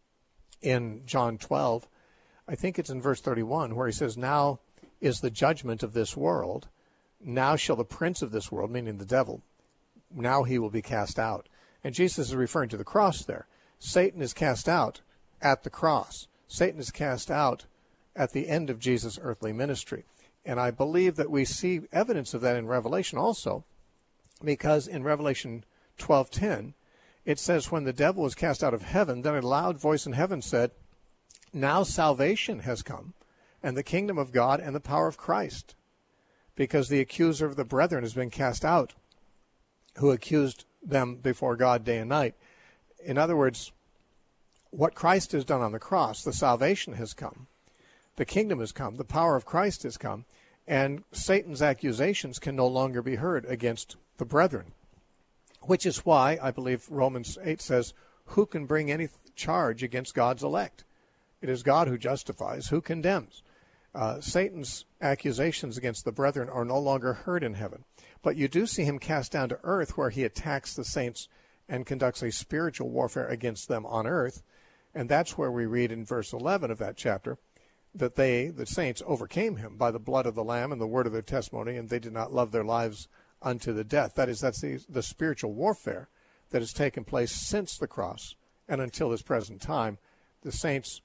in John twelve. I think it's in verse thirty-one, where he says, now is the judgment of this world. Now shall the prince of this world, meaning the devil, now he will be cast out. And Jesus is referring to the cross there. Satan is cast out at the cross. Satan is cast out at the end of Jesus' earthly ministry. And I believe that we see evidence of that in Revelation also, because in Revelation twelve ten, it says, when the devil was cast out of heaven, then a loud voice in heaven said, now salvation has come, and the kingdom of God and the power of Christ, because the accuser of the brethren has been cast out, who accused them before God day and night. In other words, what Christ has done on the cross, the salvation has come, the kingdom has come, the power of Christ has come, and Satan's accusations can no longer be heard against the brethren, which is why I believe Romans eight says, who can bring any charge against God's elect? It is God who justifies. Who condemns? Uh, Satan's accusations against the brethren are no longer heard in heaven. But you do see him cast down to earth, where he attacks the saints and conducts a spiritual warfare against them on earth. And that's where we read in verse eleven of that chapter that they, the saints, overcame him by the blood of the Lamb and the word of their testimony, and they did not love their lives unto the death. That is, that's the, the spiritual warfare that has taken place since the cross and until this present time. The saints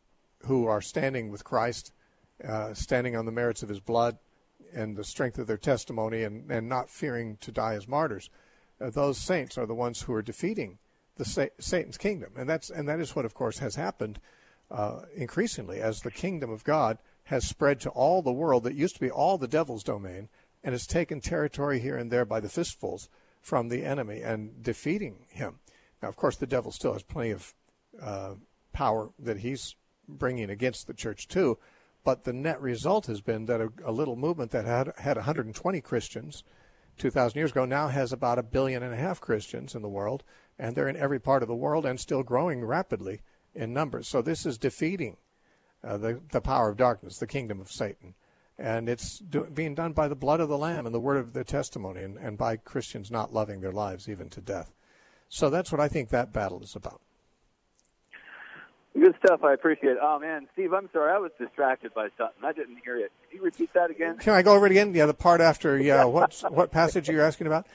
who are standing with Christ, uh, standing on the merits of his blood and the strength of their testimony, and, and not fearing to die as martyrs, uh, those saints are the ones who are defeating the sa- Satan's kingdom. And that's and that is what, of course, has happened uh, increasingly as the kingdom of God has spread to all the world that used to be all the devil's domain, and has taken territory here and there by the fistfuls from the enemy and defeating him. Now, of course, the devil still has plenty of uh, power that he's bringing against the church too, but the net result has been that a, a little movement that had had one hundred twenty Christians two thousand years ago now has about a billion and a half Christians in the world, and they're in every part of the world and still growing rapidly in numbers. So this is defeating uh, the, the power of darkness, the kingdom of Satan. And it's do, being done by the blood of the Lamb and the word of their testimony, and, and by Christians not loving their lives even to death. So that's what I think that battle is about. Good stuff. I appreciate it. Oh, man, Steve, I'm sorry. I was distracted by something. I didn't hear it. Can you repeat that again? Can I go over it again? Yeah, the part after, yeah, what, what passage are you asking about?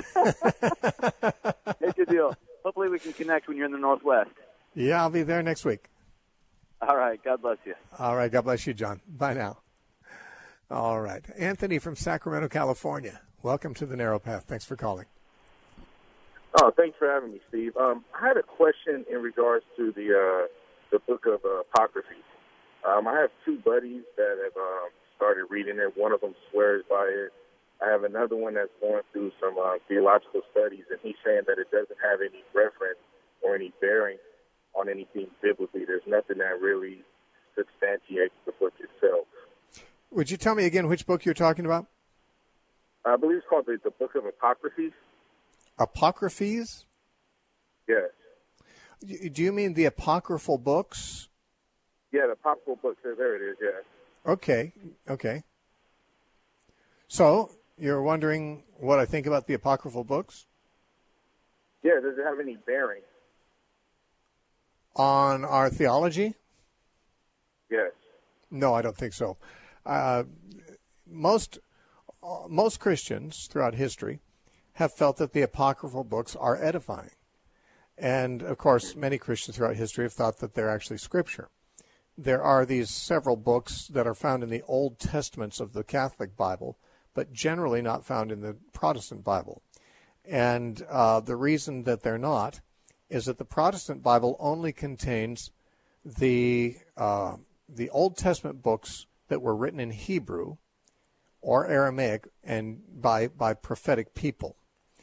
It's a deal. Hopefully we can connect when you're in the Northwest. Yeah, I'll be there next week. All right. God bless you. All right. God bless you, John. Bye now. All right. Anthony from Sacramento, California. Welcome to the Narrow Path. Thanks for calling. Oh, thanks for having me, Steve. Um, I had a question in regards to the uh, the book of uh, Apocryphy. Um, I have two buddies that have um, started reading it. One of them swears by it. I have another one that's going through some uh, theological studies, and he's saying that it doesn't have any reference or any bearing on anything biblically. There's nothing that really substantiates the book itself. Would you tell me again which book you're talking about? I believe it's called the, the Book of Apocryphy. Apocryphies? Yes. Do you mean the apocryphal books? Yeah, the apocryphal books. There it is, yeah. Okay, okay. So, you're wondering what I think about the apocryphal books? Yeah, does it have any bearing? On our theology? Yes. No, I don't think so. Uh, most uh, most Christians throughout history have felt that the apocryphal books are edifying. And, of course, many Christians throughout history have thought that they're actually Scripture. there are these several books that are found in the Old Testaments of the Catholic Bible, but generally not found in the Protestant Bible. And uh, the reason that they're not is that the Protestant Bible only contains the uh, the Old Testament books that were written in Hebrew or Aramaic and by by prophetic people.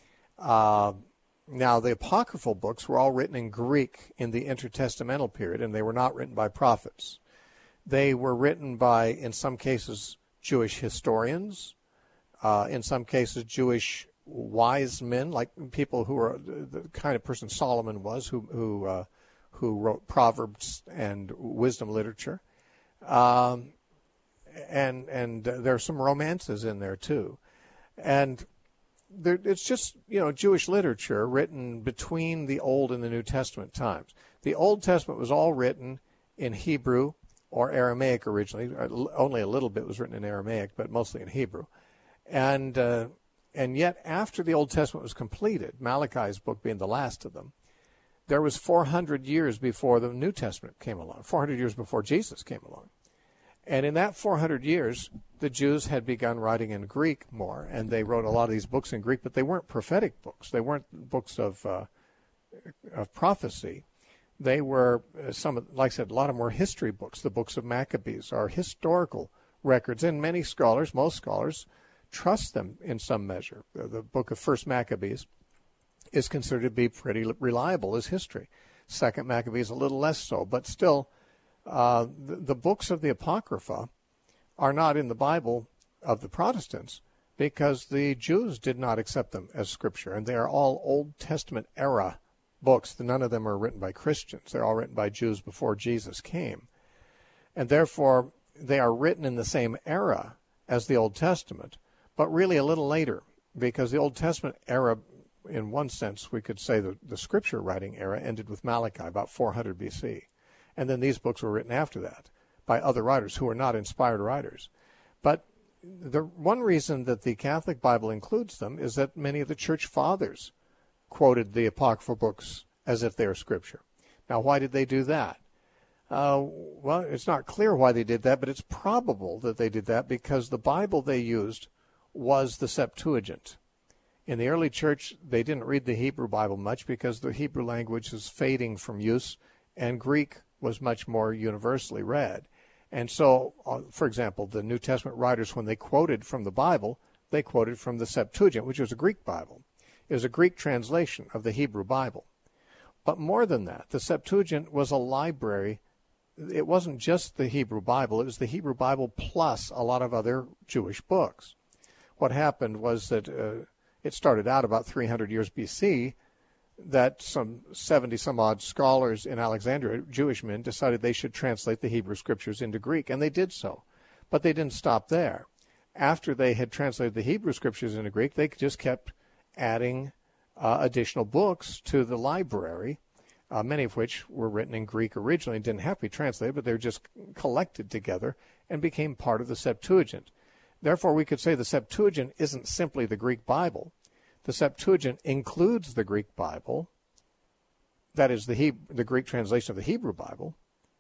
Uh, now, the apocryphal books were all written in Greek in the intertestamental period, and they were not written by prophets. They were written by, in some cases, Jewish historians, uh, in some cases, Jewish wise men, like people who are the kind of person Solomon was, who who uh, who wrote Proverbs and wisdom literature, um, and and uh, there are some romances in there too, and there, it's just you know Jewish literature written between the Old and the New Testament times. The Old Testament was all written in Hebrew or Aramaic originally. Only a little bit was written in Aramaic, but mostly in Hebrew, and uh, and yet after the Old Testament was completed, Malachi's book being the last of them, there was four hundred years before the New Testament came along, four hundred years before Jesus came along. And in that four hundred years, the Jews had begun writing in Greek more, and they wrote a lot of these books in Greek, but they weren't prophetic books. They weren't books of uh, of prophecy. They were, uh, some, like I said, a lot of more history books. The books of Maccabees are historical records, and many scholars, most scholars, trust them in some measure. The, the book of First Maccabees is considered to be pretty reliable as history. Second Maccabees a little less so, but still, uh, the, the books of the Apocrypha are not in the Bible of the Protestants because the Jews did not accept them as Scripture, and they are all Old Testament era books. None of them are written by Christians. They're all written by Jews before Jesus came, and therefore they are written in the same era as the Old Testament, but really a little later, because the Old Testament era, in one sense, we could say the, the scripture writing era ended with Malachi, about four hundred B C. And then these books were written after that by other writers who are not inspired writers. But the one reason that the Catholic Bible includes them is that many of the church fathers quoted the apocryphal books as if they were scripture. Now, why did they do that? Uh, well, it's not clear why they did that, but it's probable that they did that because the Bible they used was the Septuagint. In the early church, they didn't read the Hebrew Bible much because the Hebrew language is fading from use, and Greek was much more universally read. And so, uh, for example, the New Testament writers, when they quoted from the Bible, they quoted from the Septuagint, which was a Greek Bible. It was a Greek translation of the Hebrew Bible. But more than that, the Septuagint was a library. It wasn't just the Hebrew Bible. It was the Hebrew Bible plus a lot of other Jewish books. What happened was that uh, it started out about three hundred years B C that some seventy some odd scholars in Alexandria, Jewish men, decided they should translate the Hebrew scriptures into Greek, and they did so. But they didn't stop there. After they had translated the Hebrew scriptures into Greek, they just kept adding uh, additional books to the library, uh, many of which were written in Greek originally and didn't have to be translated, but they were just collected together and became part of the Septuagint. Therefore, we could say the Septuagint isn't simply the Greek Bible. The Septuagint includes the Greek Bible, that is the, He- the Greek translation of the Hebrew Bible,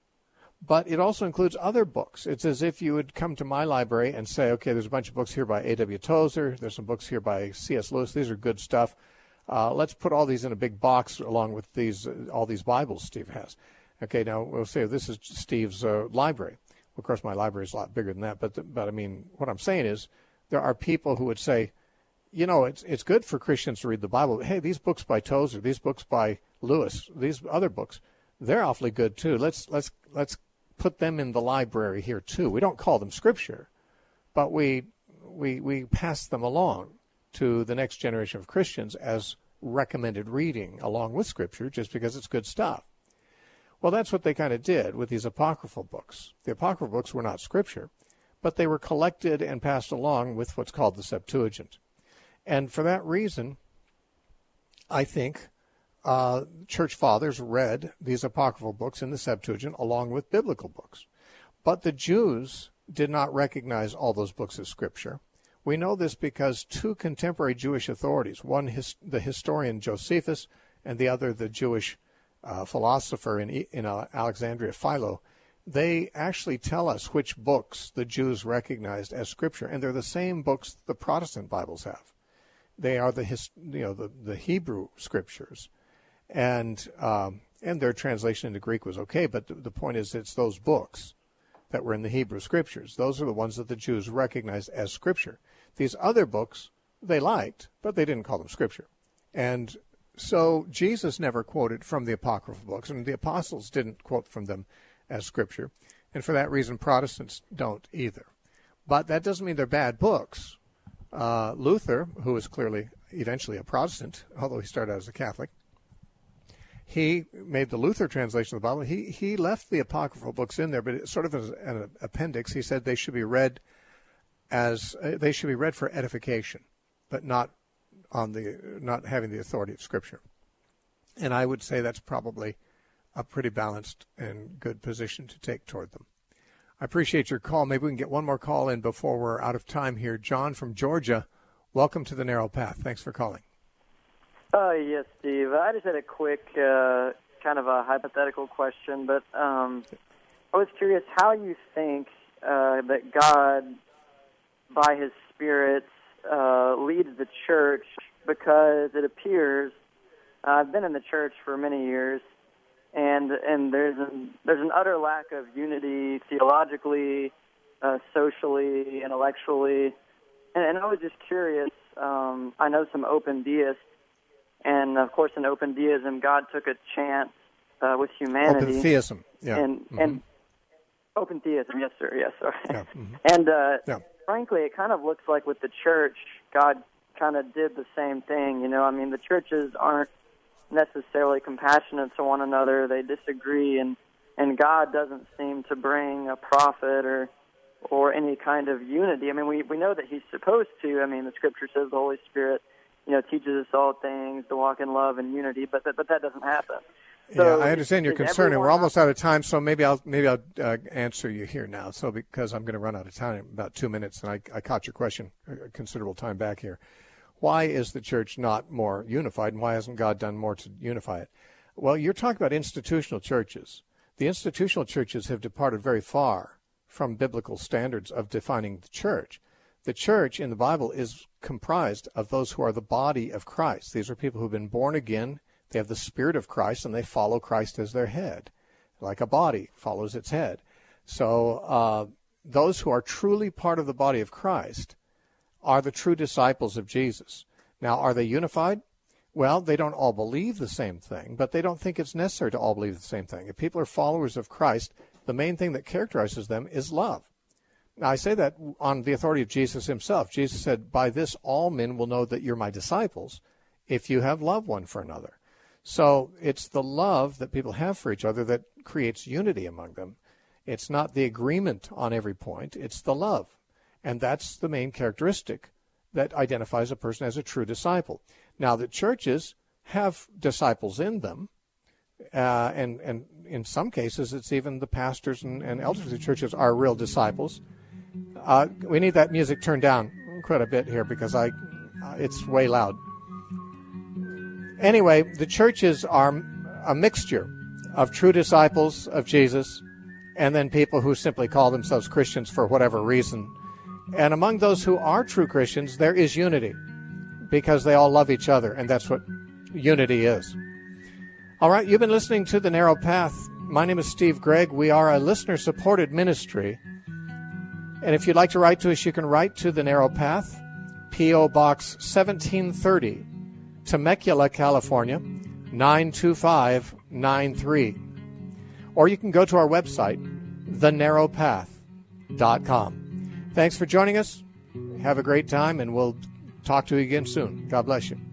but it also includes other books. It's as if you would come to my library and say, okay, there's a bunch of books here by A W Tozer, there's some books here by C S Lewis, these are good stuff. Uh, let's put all these in a big box along with these uh, all these Bibles Steve has. Okay, now we'll say this is Steve's uh, library. Of course, my library is a lot bigger than that, but, the, but I mean, what I'm saying is there are people who would say, you know, it's it's good for Christians to read the Bible, but hey, these books by Tozer, these books by Lewis, these other books, they're awfully good too. Let's let's let's put them in the library here too. We don't call them scripture, but we we we pass them along to the next generation of Christians as recommended reading along with scripture, just because it's good stuff. Well, that's what they kind of did with these apocryphal books. The apocryphal books were not scripture, but they were collected and passed along with what's called the Septuagint. And for that reason, I think uh, church fathers read these apocryphal books in the Septuagint along with biblical books. But the Jews did not recognize all those books as scripture. We know this because two contemporary Jewish authorities, one his, the historian Josephus and the other the Jewish uh, philosopher in, in uh, Alexandria, Philo, they actually tell us which books the Jews recognized as Scripture, and they're the same books the Protestant Bibles have. They are the his, you know the, the Hebrew Scriptures, and um, and their translation into Greek was okay. But the, the point is, it's those books that were in the Hebrew Scriptures. Those are the ones that the Jews recognized as Scripture. These other books they liked, but they didn't call them Scripture. And so Jesus never quoted from the Apocryphal books, and the apostles didn't quote from them as Scripture. And for that reason, Protestants don't either. But that doesn't mean they're bad books. Uh, Luther, who was clearly eventually a Protestant, although he started out as a Catholic, he made the Luther translation of the Bible. He he left the Apocryphal books in there, but it, sort of as an appendix, he said they should be read as uh, they should be read for edification, but not on the not having the authority of Scripture. And I would say that's probably a pretty balanced and good position to take toward them. I appreciate your call. Maybe we can get one more call in before we're out of time here. John from Georgia, welcome to the Narrow Path. Thanks for calling. Uh, yes, Steve. I just had a quick uh, kind of a hypothetical question, but um, I was curious how you think uh, that God, by His Spirit, uh, leads the church, because it appears, uh, I've been in the church for many years, and and there's an, there's an utter lack of unity theologically, uh, socially, intellectually, and, and I was just curious. Um, I know some open deists, and of course, in open deism, God took a chance uh, with humanity. Open theism, yeah. And, mm-hmm. and open theism, yes, sir, yes, sir. Yeah. Mm-hmm. And uh, yeah. frankly, it kind of looks like with the church, God kind of did the same thing. You know, I mean, the churches aren't necessarily compassionate to one another. They disagree, and, and God doesn't seem to bring a prophet or or any kind of unity. I mean, we, we know that He's supposed to. I mean, the Scripture says the Holy Spirit, you know, teaches us all things to walk in love and unity, but that, but that doesn't happen. So yeah, I understand your is concern, and we're almost out of time, so maybe I'll maybe I'll uh, answer you here now. So because I'm going to run out of time in about two minutes, and I, I caught your question a considerable time back here. Why is the church not more unified, and why hasn't God done more to unify it? Well, you're talking about institutional churches. The institutional churches have departed very far from biblical standards of defining the church. The church in the Bible is comprised of those who are the body of Christ. These are people who have been born again. They have the Spirit of Christ, and they follow Christ as their head, like a body follows its head. So uh, those who are truly part of the body of Christ are the true disciples of Jesus. Now, are they unified? Well, they don't all believe the same thing, but they don't think it's necessary to all believe the same thing. If people are followers of Christ, the main thing that characterizes them is love. Now, I say that on the authority of Jesus Himself. Jesus said, by this all men will know that you're my disciples, if you have love one for another. So it's the love that people have for each other that creates unity among them. It's not the agreement on every point, it's the love. And that's the main characteristic that identifies a person as a true disciple. Now, the churches have disciples in them, uh, and, and in some cases, it's even the pastors and, and elders of the churches are real disciples. Uh, we need that music turned down quite a bit here because I, uh, it's way loud. Anyway, the churches are a mixture of true disciples of Jesus and then people who simply call themselves Christians for whatever reason. And among those who are true Christians, there is unity because they all love each other, and that's what unity is. All right, you've been listening to The Narrow Path. My name is Steve Gregg. We are a listener-supported ministry. And if you'd like to write to us, you can write to The Narrow Path, P O. Box seventeen thirty, Temecula, California, nine two five nine three. Or you can go to our website, the narrow path dot com. Thanks for joining us. Have a great time, and we'll talk to you again soon. God bless you.